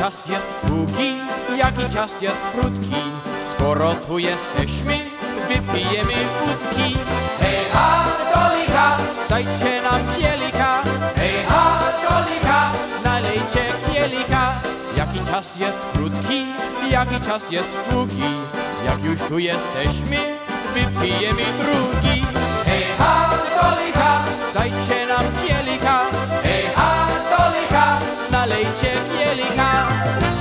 czas jest długi, jaki czas jest krótki. Skoro tu jesteśmy, wypijemy wódki. Hej ha, do licha, dajcie nam kielicha. Hej ha, do licha, nalejcie kielicha. Jaki czas jest krótki, jaki czas jest długi. Jak już tu jesteśmy, wypijemy drugi. Hej ha, do licha, dajcie nam kielicha. Hej ha, do licha, nalejcie kielicha.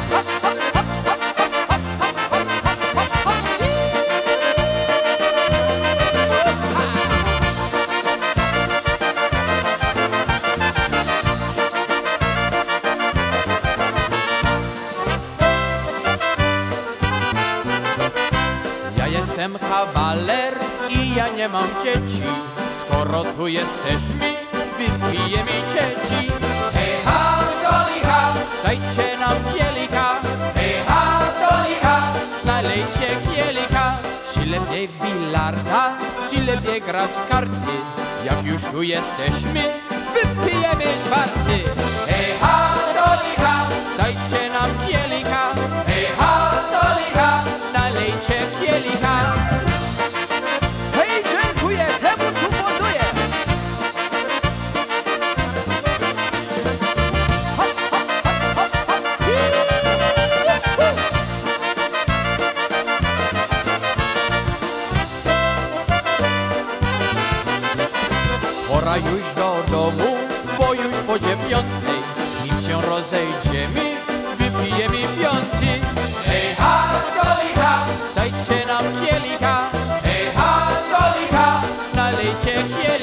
Ja jestem kawaler i ja nie mam dzieci. Skoro tu jesteśmy, wypijemy cieci. Hej ha, do licha, dajcie nam kielicha. Hej ha, do licha, nalejcie kielicha. Czy lepiej w bilarda, czy lepiej grać w karty? Jak już tu jesteśmy, wypijemy czwarty. Hej ha, do licha, dajcie nam kielicha. Hej ha, do licha, nalejcie kielicha. Hej, dziękuję temu, tu woduję. Pora już do domu, bo już po 9:00. Nim się rozejdziemy, wypijemy piąty. Hej ha, do licha, dajcie nam kielicha. Hej ha, do licha, nalejcie kielicha.